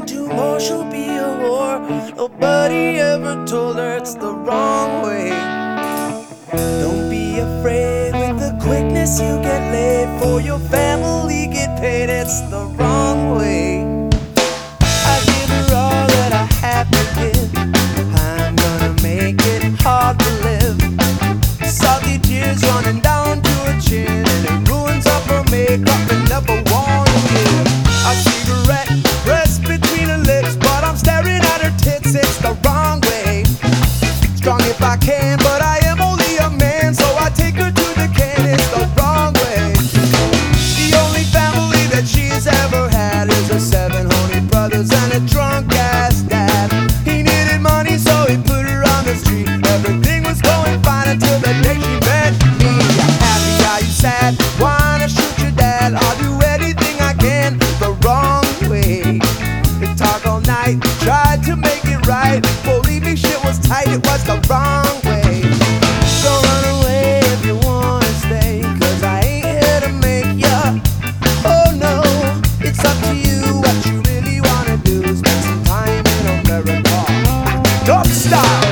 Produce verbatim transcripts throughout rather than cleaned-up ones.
and tomorrow she'll be a whore. Nobody ever told her it's the wrong way. Don't be afraid with the quickness you get laid. For your family get paid, it's the wrong way. I give her all that I have to give. I'm gonna make it hard to live. Salty tears running down to her chin, and it ruins up her makeup and never wanna give. A cigarette pressed between her lips, but I'm staring at her tits, it's the wrong way. Strong if I can, but I am only a man, so I take her to the can, it's the wrong way. The only family that she's ever had is her seven horny brothers and a drunk ass dad. He needed money, so he put her on the street. Everything was going fine until the day she met me. Happy, are you sad? Wanna shoot your dad? I'll do anything I can the wrong way. They talk all night, tried to make it right. Believe me, shit was tight, it was the wrong way. Don't run away if you wanna stay, cause I ain't here to make ya. Oh no, it's up to you. What you really wanna do is spend some time in America. Don't stop.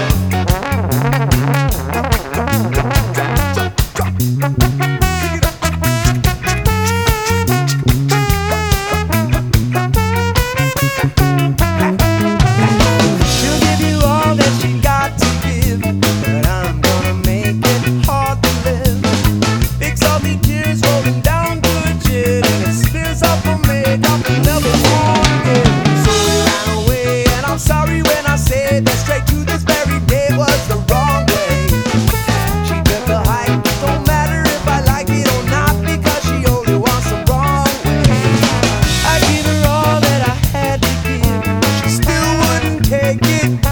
She'll give you all that she got to give, but I'm gonna make it hard to live. Big salty tears rolling down to her chin, and it spills off her makeup and never wanna give. So we ran away, and I'm sorry when I say that straight to this very day was the wrong way. She took a hike, don't matter if I like it or not, because she only wants the wrong way. I gave her all that I had to give, she still wouldn't take it.